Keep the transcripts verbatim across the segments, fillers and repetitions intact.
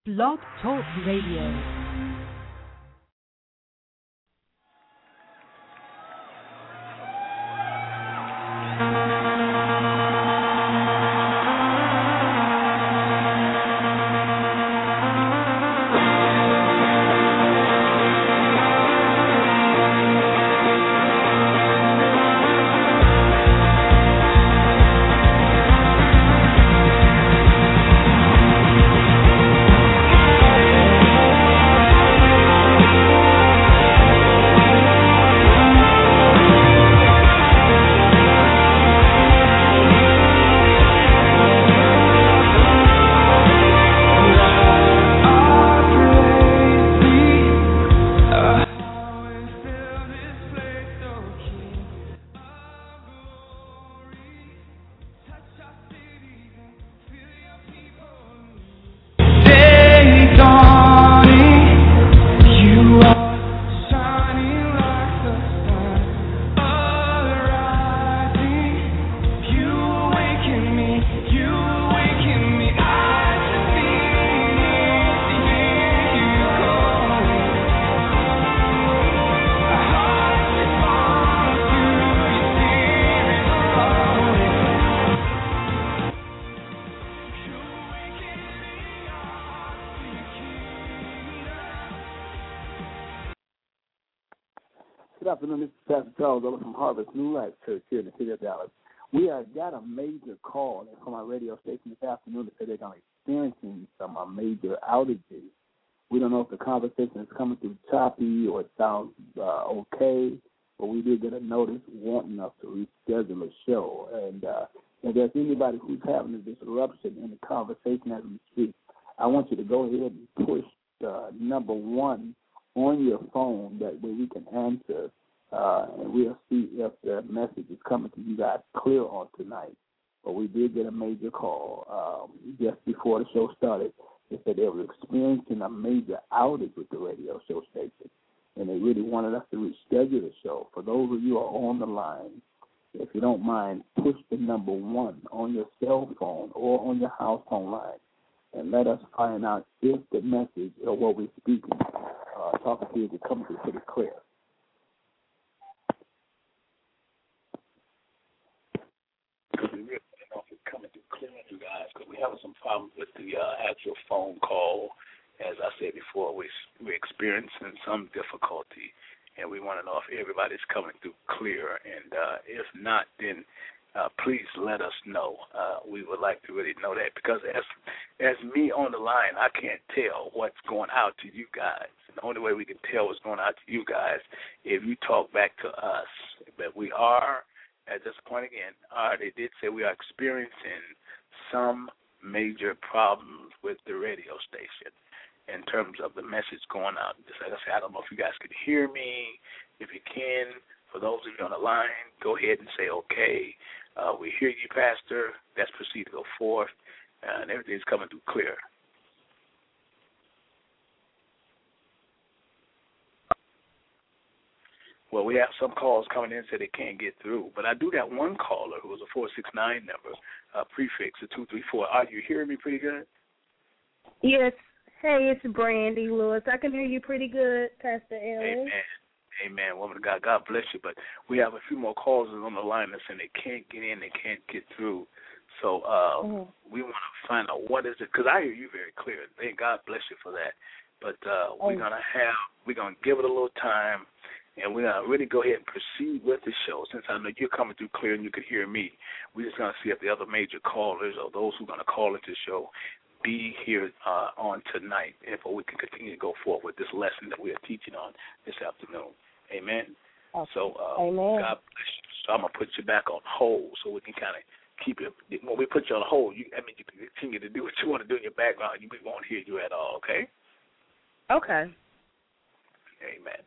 Blog Talk Radio. Good afternoon, this is Pastor Charles over from Harvest New Life Church here in the city of Dallas. We have got a major call from our radio station this afternoon to say they're going to experiencing some uh, major outages. We don't know if the conversation is coming through choppy or it sounds uh, okay, but we did get a notice wanting us to reschedule a show. And uh, if there's anybody who's having a disruption in the conversation as we speak, I want you to go ahead and push uh, number one on your phone. That way we can answer, uh, and we'll see if the message is coming to you guys clear on tonight. But we did get a major call um, just before the show started. They said they were experiencing a major outage with the radio show station, and they really wanted us to reschedule the show. For those of you who are on the line, if you don't mind, push the number one on your cell phone or on your house phone line, and let us find out if the message or what we're speaking, uh, talking to you, is coming through pretty clear. Because we really don't know if it's coming through clear, you guys, because we're having some problems with the uh, actual phone call. As I said before, we, we're experiencing some difficulty, and we want to know if everybody's coming through clear. And uh, if not, then Uh, please let us know. Uh, we would like to really know that, because as as me on the line, I can't tell what's going out to you guys. And the only way we can tell what's going out to you guys if you talk back to us. But we are, at this point again, uh, they did say we are experiencing some major problems with the radio station in terms of the message going out. Just like I said, I don't know if you guys can hear me. If you can, for those of you on the line, go ahead and say okay. Uh, we hear you, Pastor. Let's proceed to go forth, uh, and everything's coming through clear. Well, we have some calls coming in say they can't get through, but I do got one caller who was a four six nine number, uh, prefix a two three four. Are you hearing me pretty good? Yes. Hey, it's Brandy Lewis. I can hear you pretty good, Pastor Ellis. Amen. Amen, woman of God. God bless you. But we have a few more callers on the line that saying they can't get in, they can't get through. So uh, mm-hmm. we want to find out what is it, because I hear you very clear. Thank God bless you for that. But uh, oh. we're gonna have, we're gonna give it a little time, and we're gonna really go ahead and proceed with the show. Since I know you're coming through clear and you can hear me, we're just gonna see if the other major callers or those who are gonna call into the show be here uh, on tonight, if we can continue to go forward with this lesson that we are teaching on this afternoon. Amen. Okay. So, uh, Amen. God bless you. So I'm going to put you back on hold so we can kind of keep it. When we put you on hold, you, I mean, you can continue to do what you want to do in your background. We won't hear you at all, okay? Okay. Amen.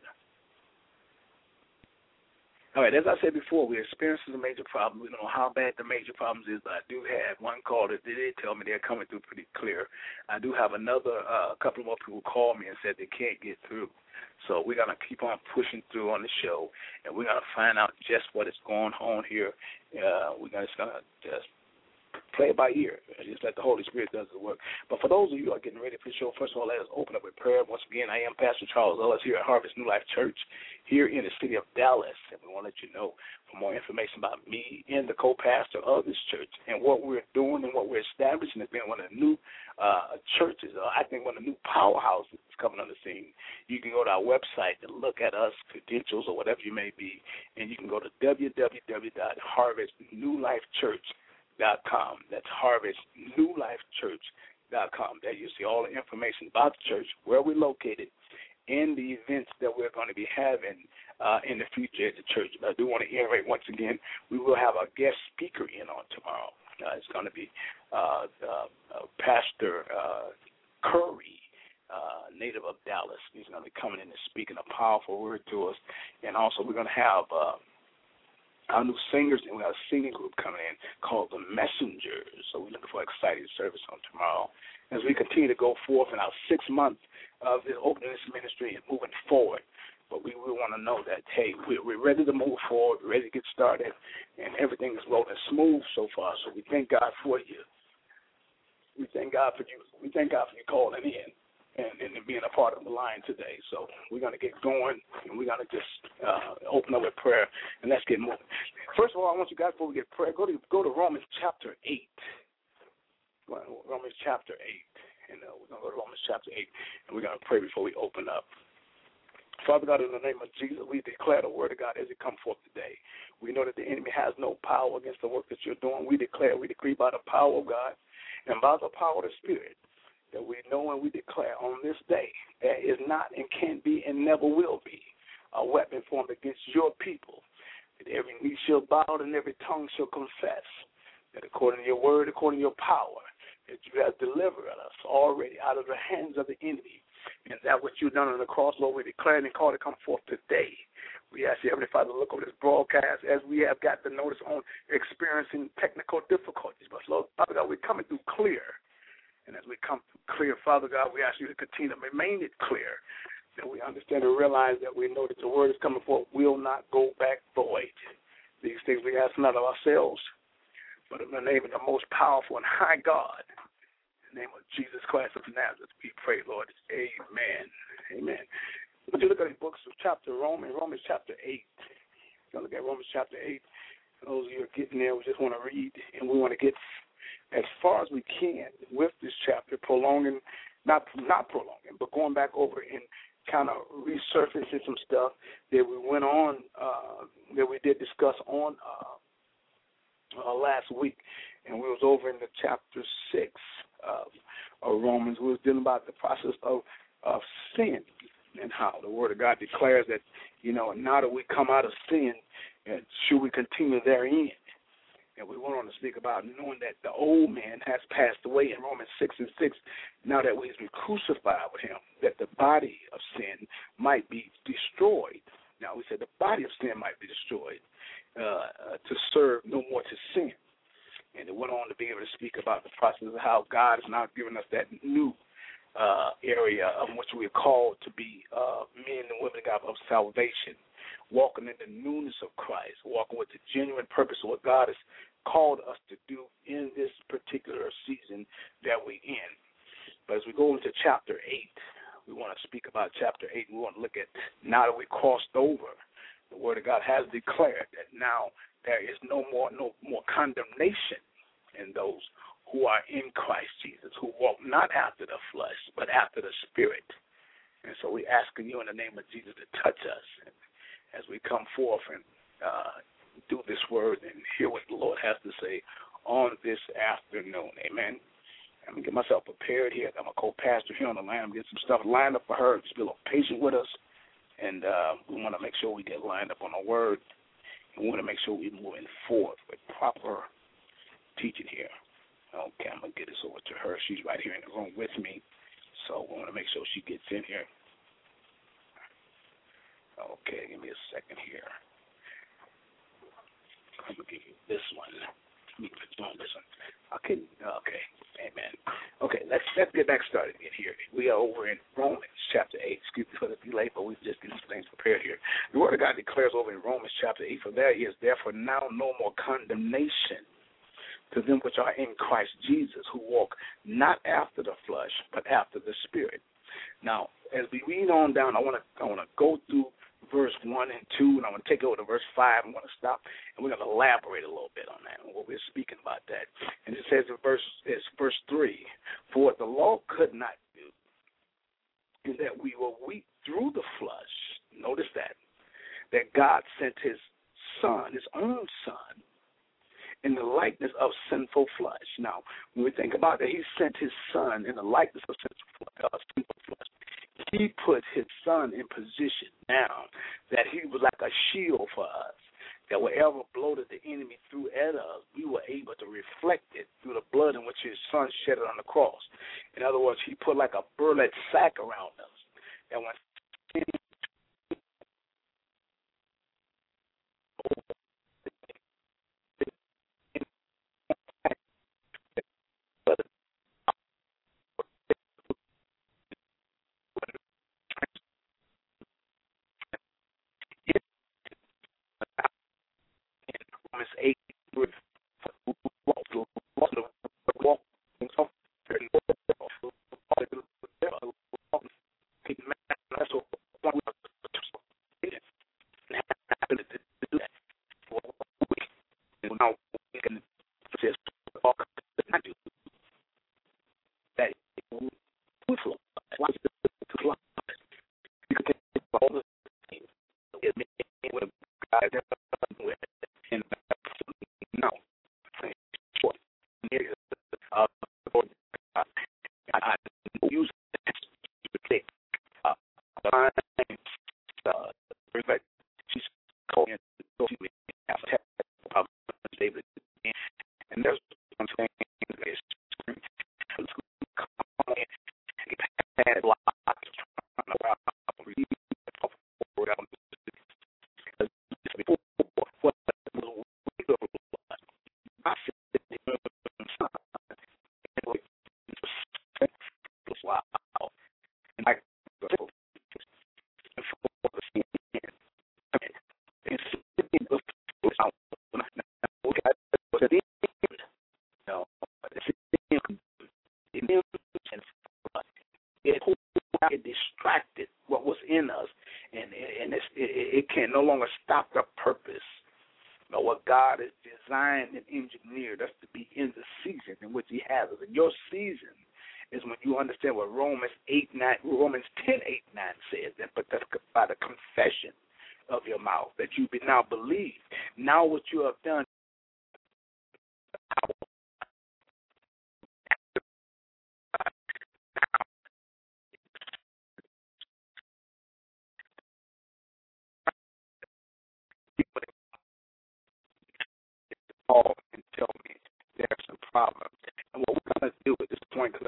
All right, as I said before, we're experiencing a major problem. We don't know how bad the major problems is, but I do have one call that they did tell me they're coming through pretty clear. I do have another uh, couple more people call me and said they can't get through. So we're going to keep on pushing through on the show, and we're going to find out just what is going on here. Uh, we're just going to just play it by ear. Just let the Holy Spirit does the work. But for those of you who are getting ready for the show, first of all, let us open up with prayer. Once again, I am Pastor Charles Ellis here at Harvest New Life Church here in the city of Dallas. And we want to let you know for more information about me and the co-pastor of this church and what we're doing and what we're establishing as being one of the new uh, churches, uh, I think one of the new powerhouses coming on the scene. You can go to our website and look at us, credentials or whatever you may be, and you can go to w w w dot harvest new life church dot com. That's harvest new life church dot com. There you see all the information about the church, where we're located, and the events that we're going to be having uh, in the future at the church. But I do want to iterate once again, we will have a guest speaker in on tomorrow. Uh, it's going to be uh, uh, uh, Pastor uh, Curry, uh, native of Dallas. He's going to be coming in and speaking a powerful word to us. And also we're going to have uh, our new singers, and we have a singing group coming in called The Messengers. So we're looking for an exciting service on tomorrow as we continue to go forth in our sixth month of the opening this ministry and moving forward. But we, we want to know that, hey, we're, we're ready to move forward, we're ready to get started, and everything is rolling smooth so far. So we thank God for you. We thank God for you. We thank God for you calling in and, and being a part of the line today. So we're going to get going, and we're going to just uh, open up with prayer, and let's get moving. First of all, I want you guys, before we get prayer, go to go to Romans chapter eight. Romans chapter eight. And uh, we're going to go to Romans chapter eight, and we're going to pray before we open up. Father God, in the name of Jesus, we declare the word of God as it comes forth today. We know that the enemy has no power against the work that you're doing. We declare, we decree by the power of God and by the power of the Spirit that we know and we declare on this day there is not and can't be and never will be a weapon formed against your people, that every knee shall bow and every tongue shall confess that according to your word, according to your power, that you have delivered us already out of the hands of the enemy. And that what you've done on the cross, Lord, we declare and call to come forth today. We ask you, Heavenly Father, to look over this broadcast as we have got the notice on experiencing technical difficulties. But, Lord, Father God, we're coming through clear. And as we come through clear, Father God, we ask you to continue to remain it clear, that we understand and realize that we know that the word is coming forth will not go back void. These things we ask not of ourselves, but in the name of the most powerful and high God, in the name of Jesus Christ of Nazareth, we pray, Lord. Amen. Amen. Would you look at the books of chapter Romans, Romans chapter eight. You're going to look at Romans chapter eight. For those of you who are getting there, we just want to read, and we want to get as far as we can with this chapter, prolonging, not not prolonging, but going back over and kind of resurfacing some stuff that we went on, uh, that we did discuss on uh, uh, last week. And we was over in the chapter six of, of Romans. We was dealing about the process of, of sin and how the Word of God declares that, you know, now that we come out of sin, and should we continue therein? And we went on to speak about knowing that the old man has passed away in Romans six and six, now that we've been crucified with him, that the body of sin might be destroyed. Now, we said the body of sin might be destroyed uh, to serve no more to sin. And it went on to be able to speak about the process of how God has now given us that new uh, area of which we are called to be uh, men and women of God of salvation, walking in the newness of Christ, walking with the genuine purpose of what God has called us to do in this particular season that we're in. But as we go into chapter eight, we want to speak about chapter eight. We want to look at now that we crossed over, the Word of God has declared that now there is no more no more condemnation in those who are in Christ Jesus, who walk not after the flesh, but after the Spirit. And so we asking you in the name of Jesus to touch us as we come forth and uh, do this word and hear what the Lord has to say on this afternoon. Amen. I'm going to get myself prepared here. I'm a co-pastor here on the line. I'm getting some stuff lined up for her. Just be a little patient with us. And uh, we want to make sure we get lined up on the word. And we want to make sure we're moving forward with proper teaching here. Okay, I'm going to get this over to her. She's right here in the room with me. So we want to make sure she gets in here. Okay, give me a second here. I'm going to give you this one. Let me put on this one. Okay, okay, amen. Okay, let's let's get back started again here. We are over in Romans chapter eight. Excuse me for the delay, but we're just getting some things prepared here. The Word of God declares over in Romans chapter eight, for there is therefore now no more condemnation to them which are in Christ Jesus, who walk not after the flesh, but after the Spirit. Now, as we read on down, I want to I want to go through verse one and two, and I'm going to take it over to verse five. I'm going to stop, and we're going to elaborate a little bit on that, and what we're speaking about that. And it says in verse, it's verse three, for what the law could not do is that we were weak through the flesh. Notice that, that God sent his son, his own son, in the likeness of sinful flesh. Now, when we think about that, he sent his son in the likeness of sinful flesh. He put his son in position now that he was like a shield for us, that whatever blow that the enemy threw at us, we were able to reflect it through the blood in which his son shed it on the cross. In other words, he put like a burlap sack around us, that when sin Romans eight, now we can just that we flow. You can take all the things with God with and no. Uh, I use it to click. Uh, she's calling and there's one thing wow. And I it distracted what was in us, and, and it's, it, it can no longer stop the purpose. You know, what God has designed and engineered us to be in the season in which he has us. And your season is when you understand what Romans eight nine, Romans ten eight nine says, that but that's by the confession of your mouth that you be now believe. Now what you have done. Call and tell me there's some problem. And what we're going to do at this point,